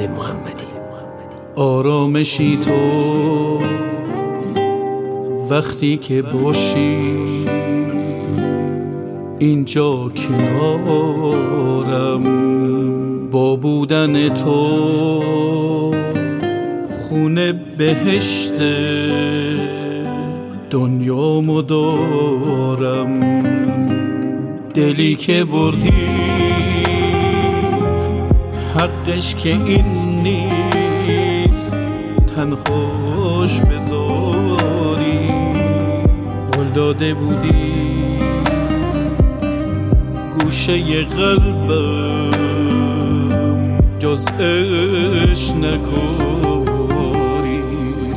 محمدی. آرامشی تو وقتی که باشی اینجا کنارم، با بودن تو خونه بهشت دنیامو دارم. دلی که بردی حقش که این نیست تنهاش بذاری. قول داده بودی گوشه قلبم جز عشق نکاری.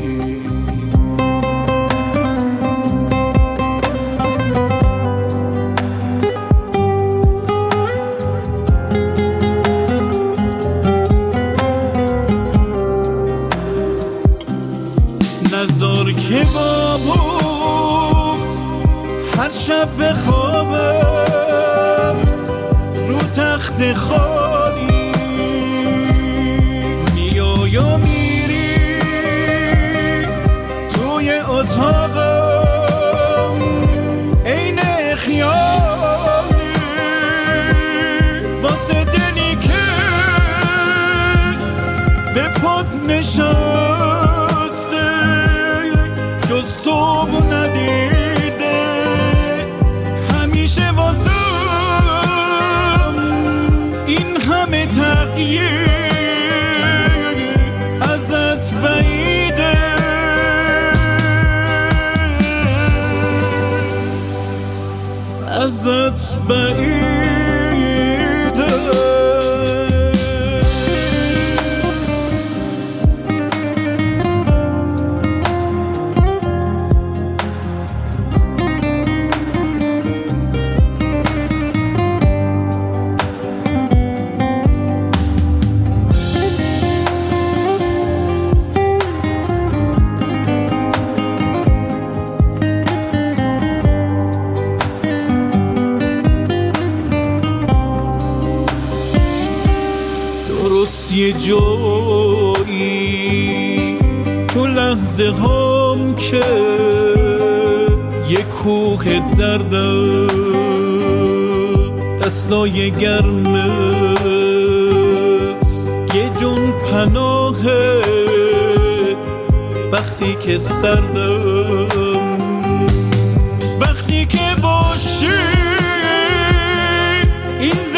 نذار که با بغض هر شب بخوابم رو تخت خالی. میای و میری توی اتاقم عین خیالی، واسه دلی که به پات نشسته جز تو ندیده. همیشه واسه این همه تغییر ازت بعیده. ازت بعیده. یه جایی تو لحظه هم که یه کوه دردم دستای گرمه، یه جون پناهه وقتی که سردم. وقتی که باشی این